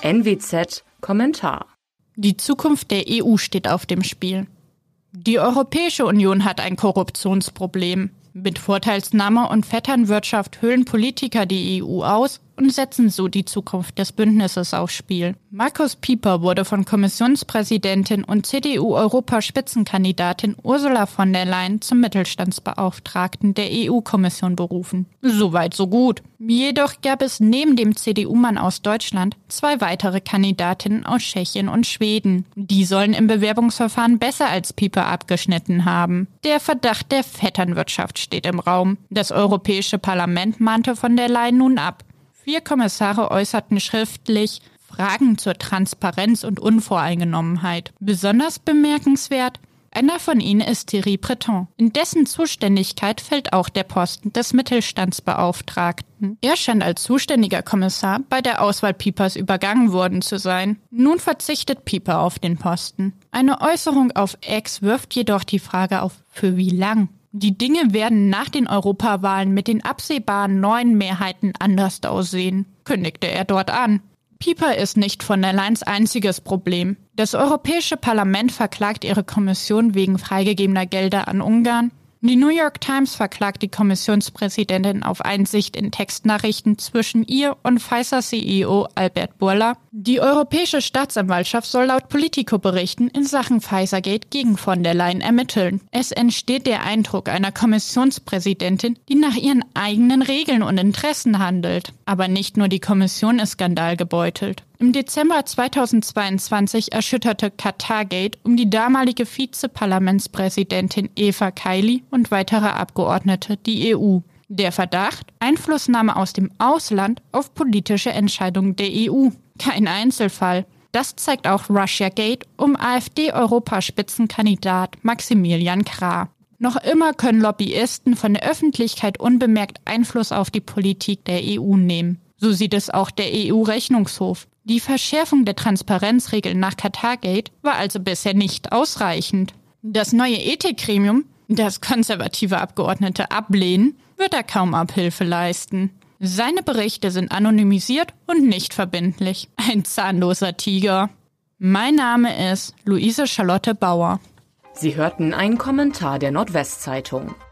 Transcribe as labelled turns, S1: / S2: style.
S1: NWZ Kommentar.
S2: Die Zukunft der EU steht auf dem Spiel. Die Europäische Union hat ein Korruptionsproblem. Mit Vorteilsnahme und Vetternwirtschaft höhlen Politiker die EU aus und setzen so die Zukunft des Bündnisses aufs Spiel. Markus Pieper wurde von Kommissionspräsidentin und CDU-Europaspitzenkandidatin Ursula von der Leyen zum Mittelstandsbeauftragten der EU-Kommission berufen. Soweit so gut. Jedoch gab es neben dem CDU-Mann aus Deutschland 2 weitere Kandidatinnen aus Tschechien und Schweden. Die sollen im Bewerbungsverfahren besser als Pieper abgeschnitten haben. Der Verdacht der Vetternwirtschaft steht im Raum. Das Europäische Parlament mahnte von der Leyen nun ab. 4 Kommissare äußerten schriftlich Fragen zur Transparenz und Unvoreingenommenheit. Besonders bemerkenswert, einer von ihnen ist Thierry Breton. In dessen Zuständigkeit fällt auch der Posten des Mittelstandsbeauftragten. Er scheint als zuständiger Kommissar bei der Auswahl Piepers übergangen worden zu sein. Nun verzichtet Pieper auf den Posten. Eine Äußerung auf X wirft jedoch die Frage auf, für wie lang? Die Dinge werden nach den Europawahlen mit den absehbaren neuen Mehrheiten anders aussehen, kündigte er dort an. Pieper ist nicht von der Leyens einziges Problem. Das Europäische Parlament verklagt ihre Kommission wegen freigegebener Gelder an Ungarn. Die New York Times verklagt die Kommissionspräsidentin auf Einsicht in Textnachrichten zwischen ihr und Pfizer-CEO Albert Bourla. Die Europäische Staatsanwaltschaft soll laut Politico-Berichten in Sachen Pfizergate gegen von der Leyen ermitteln. Es entsteht der Eindruck einer Kommissionspräsidentin, die nach ihren eigenen Regeln und Interessen handelt. Aber nicht nur die Kommission ist skandalgebeutelt. Im Dezember 2022 erschütterte Qatargate um die damalige Vizeparlamentspräsidentin Eva Kaili und weitere Abgeordnete die EU. Der Verdacht: Einflussnahme aus dem Ausland auf politische Entscheidungen der EU. Kein Einzelfall. Das zeigt auch Russiagate um AfD-Europaspitzenkandidat Maximilian Krah. Noch immer können Lobbyisten von der Öffentlichkeit unbemerkt Einfluss auf die Politik der EU nehmen. So sieht es auch der EU-Rechnungshof. Die Verschärfung der Transparenzregeln nach Qatargate war also bisher nicht ausreichend. Das neue Ethikgremium, das konservative Abgeordnete ablehnen, wird da kaum Abhilfe leisten. Seine Berichte sind anonymisiert und nicht verbindlich. Ein zahnloser Tiger. Mein Name ist Luise Charlotte Bauer.
S1: Sie hörten einen Kommentar der Nordwestzeitung.